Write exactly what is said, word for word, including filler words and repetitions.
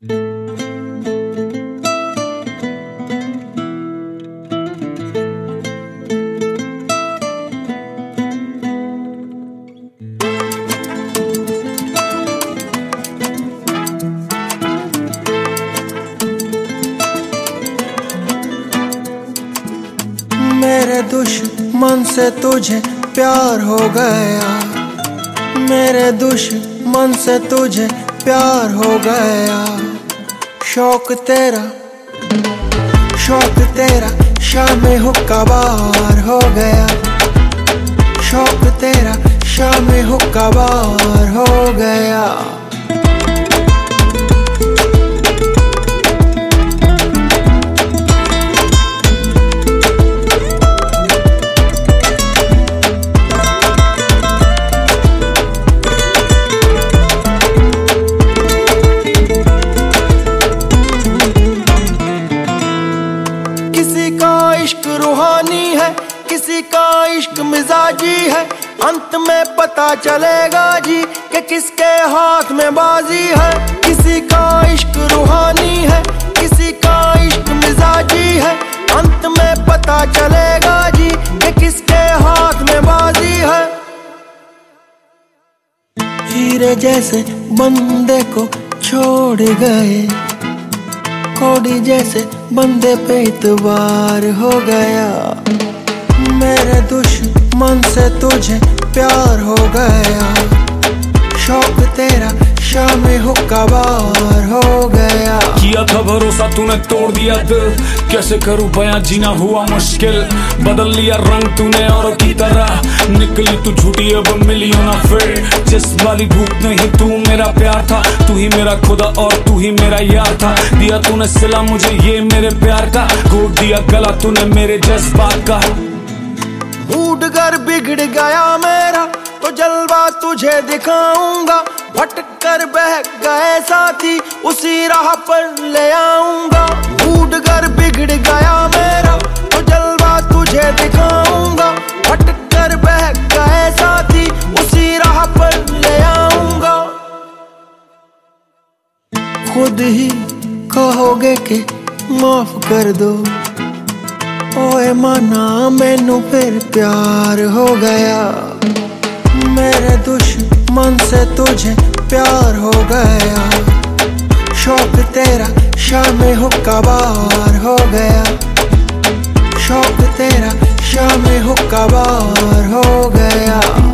मेरे दुश्मन से तुझे प्यार हो गया, मेरे दुश्मन से तुझे प्यार हो गया। शौक तेरा शौक तेरा शाम हुक्का बार हो गया, शौक तेरा शाम हुक्का बार हो गया। किसी का इश्क रूहानी है, किसी का इश्क मिजाजी है। अंत में पता चलेगा जी कि किसके हाथ में बाजी है। किसी का इश्क रूहानी है, किसी का इश्क मिजाजी है। अंत में पता चलेगा जी कि किसके हाथ में बाजी है। हीरे जैसे बंदे को छोड़ गए, कोड़ी जैसे बंदे पे इतबार हो गया। मेरे दुश्मन से तुझे प्यार हो गया, शौक तेरा शाम हुक्का बार हो गया। किया था भरोसा तूने तोड़ दिया दिल, कैसे करूं बयां जीना हुआ मुश्किल। बदल लिया रंग तूने औरों की तरह, निकली तू झूठी अब मिली हो ना फिर। जिस वाली भूख नहीं तू मेरा प्यार था, तू ही मेरा खुदा और तू ही मेरा यार था। दिया तूने सिला मुझे ये मेरे प्यार का, घोट दिया गला तूने मेरे जज्बात का। मूड कर बिगड़ गया मेरा तो जलवा तुझे दिखाऊंगा। भटक कर बह गए साथी उसी राह पर ले आऊंगा। मूड कर बिगड़ गया मेरा तो जलवा तुझे दिखाऊंगा। भटक कर बह गए साथी उसी राह पर ले आऊंगा। खुद ही कहोगे कि माफ कर दो, ओए माना मैनू फिर प्यार हो गया। मेरे दुश्मन से तुझे प्यार हो गया, शौक तेरा शाम हुक्का बार हो गया। शौक तेरा शाम हुक्का बार हो गया।